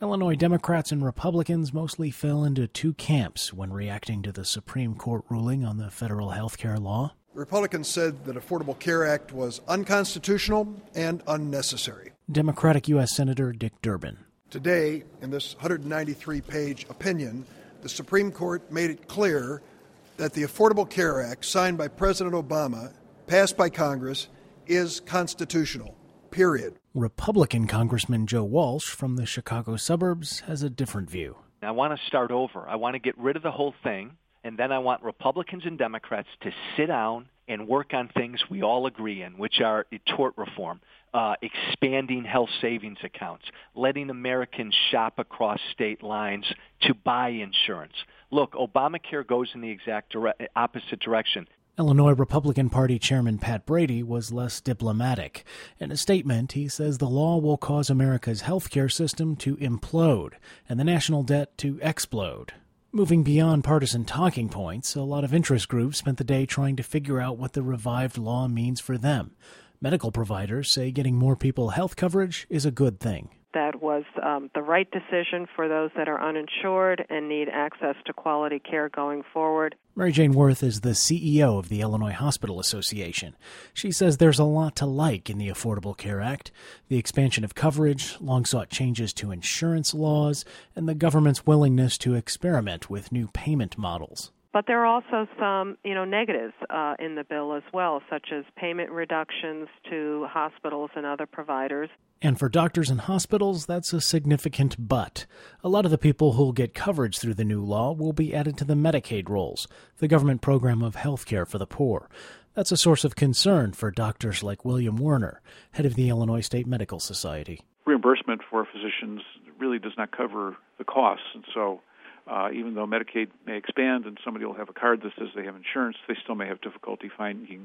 Illinois Democrats and Republicans mostly fell into two camps when reacting to the Supreme Court ruling on the federal health care law. Republicans said that Affordable Care Act was unconstitutional and unnecessary. Democratic U.S. Senator Dick Durbin. Today, in this 193-page opinion, the Supreme Court made it clear that the Affordable Care Act, signed by President Obama, passed by Congress, is constitutional, period. Republican Congressman Joe Walsh from the Chicago suburbs has a different view. I want to start over. I want to get rid of the whole thing, and then I want Republicans and Democrats to sit down and work on things we all agree in, which are tort reform, expanding health savings accounts, letting Americans shop across state lines to buy insurance. Look, Obamacare goes in the exact opposite direction. Illinois Republican Party Chairman Pat Brady was less diplomatic. In a statement, he says the law will cause America's healthcare system to implode and the national debt to explode. Moving beyond partisan talking points, a lot of interest groups spent the day trying to figure out what the revived law means for them. Medical providers say getting more people health coverage is a good thing. That was the right decision for those that are uninsured and need access to quality care going forward. Mary Jane Worth is the CEO of the Illinois Hospital Association. She says there's a lot to like in the Affordable Care Act: the expansion of coverage, long-sought changes to insurance laws, and the government's willingness to experiment with new payment models. But there are also some, negatives in the bill as well, such as payment reductions to hospitals and other providers. And for doctors and hospitals, that's a significant but. A lot of the people who'll get coverage through the new law will be added to the Medicaid rolls, the government program of health care for the poor. That's a source of concern for doctors like William Werner, head of the Illinois State Medical Society. Reimbursement for physicians really does not cover the costs, and so even though Medicaid may expand and somebody will have a card that says they have insurance, they still may have difficulty finding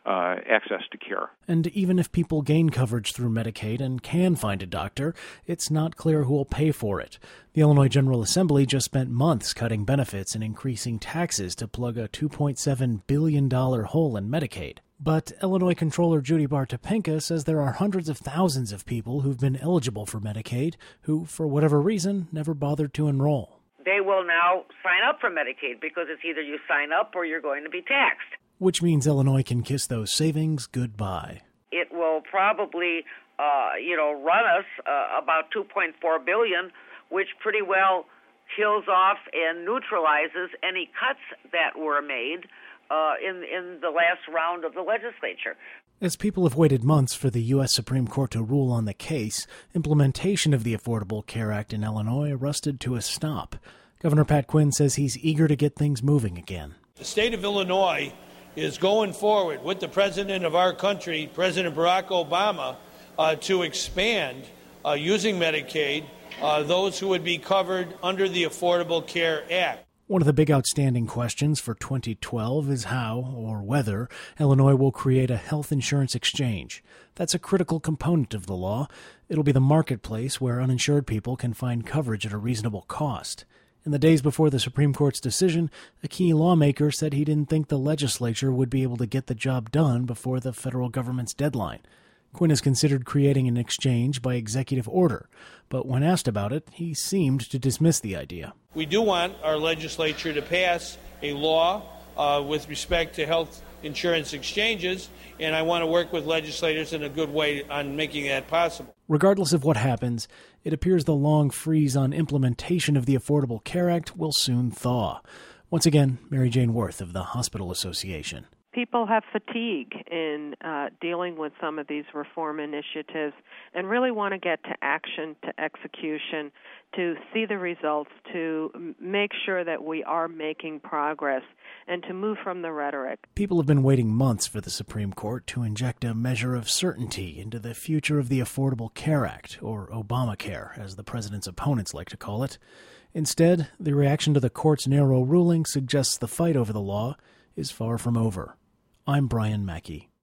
access to care. And even if people gain coverage through Medicaid and can find a doctor, it's not clear who will pay for it. The Illinois General Assembly just spent months cutting benefits and increasing taxes to plug a $2.7 billion hole in Medicaid. But Illinois Comptroller Judy Bar-Topinka says there are hundreds of thousands of people who've been eligible for Medicaid who, for whatever reason, never bothered to enroll. They will now sign up for Medicaid because it's either you sign up or you're going to be taxed. Which means Illinois can kiss those savings goodbye. It will probably, run us about $2.4 billion, which pretty well kills off and neutralizes any cuts that were made in the last round of the legislature. As people have waited months for the U.S. Supreme Court to rule on the case, implementation of the Affordable Care Act in Illinois rusted to a stop. Governor Pat Quinn says he's eager to get things moving again. The state of Illinois is going forward with the president of our country, President Barack Obama, to expand, using Medicaid, those who would be covered under the Affordable Care Act. One of the big outstanding questions for 2012 is how, or whether, Illinois will create a health insurance exchange. That's a critical component of the law. It'll be the marketplace where uninsured people can find coverage at a reasonable cost. In the days before the Supreme Court's decision, a key lawmaker said he didn't think the legislature would be able to get the job done before the federal government's deadline. Quinn has considered creating an exchange by executive order, but when asked about it, he seemed to dismiss the idea. We do want our legislature to pass a law with respect to health insurance exchanges, and I want to work with legislators in a good way on making that possible. Regardless of what happens, it appears the long freeze on implementation of the Affordable Care Act will soon thaw. Once again, Mary Jane Worth of the Hospital Association. People have fatigue in dealing with some of these reform initiatives and really want to get to action, to execution, to see the results, to make sure that we are making progress, and to move from the rhetoric. People have been waiting months for the Supreme Court to inject a measure of certainty into the future of the Affordable Care Act, or Obamacare, as the president's opponents like to call it. Instead, the reaction to the court's narrow ruling suggests the fight over the law is far from over. I'm Brian Mackey.